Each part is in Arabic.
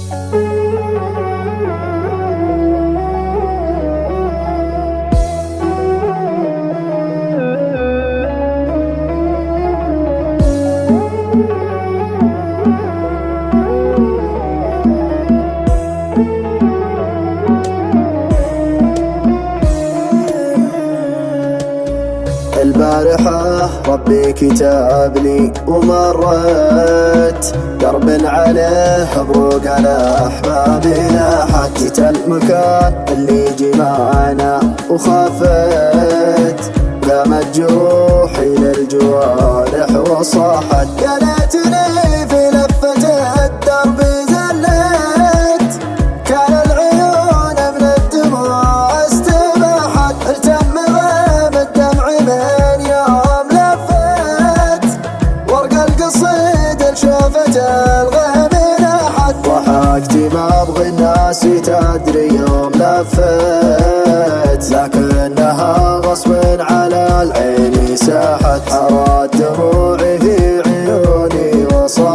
البارحة ربي كتب لي ومرت درب عليه مبروك على أحبابنا، حكيت المكان اللي جمعنا وخافت قامت جروحي للجوارح وصاحت، يا ليتني في لفة الدرب زلت، كان العيون من الدموع استباحت، التم غيم الدمع من يوم لفت، ورق القصيد شوفت الغيم ناحت، ضحكتي ما ابغي الناس تدري يوم لفت، لكنها غصب على العين ساحت، حرت دموعي في عيوني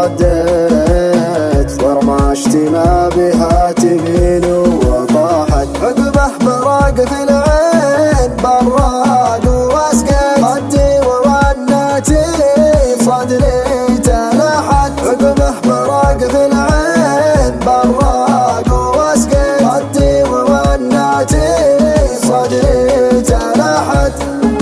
وصدت، ورمشت ما بها تميل وطاحت، عقبه براق في العين براق واسقت، خدي ووناتي صدري تلاحت، عقبه براق في العين براق واسقت، خدي ووناتي صدري تلاحت.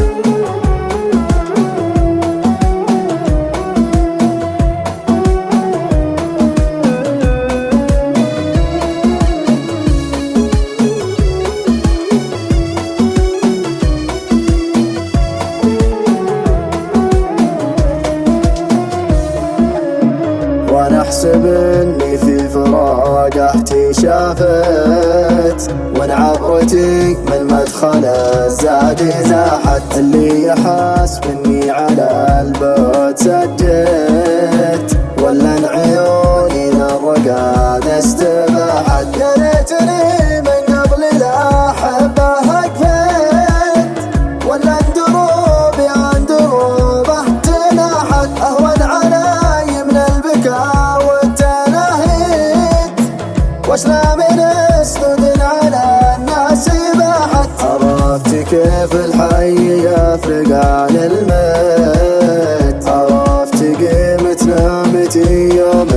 وانا احسب اني في فراقه شافت، وان عبرتي من مدخل الزاد زاحت، اللي يحاس مني على البعد سجت، ولا عيوني للرقاد استباحت، يا ليتني من قبل لا احبه اكفت، ولا دروبي عن دروبه تناحت، اهون علي من البكاء والتناهيد، واشلا من اسود على الناس باحت، عرفت كيف الحي يفرق عن الميت، عرفت قيمة نعمتي يوم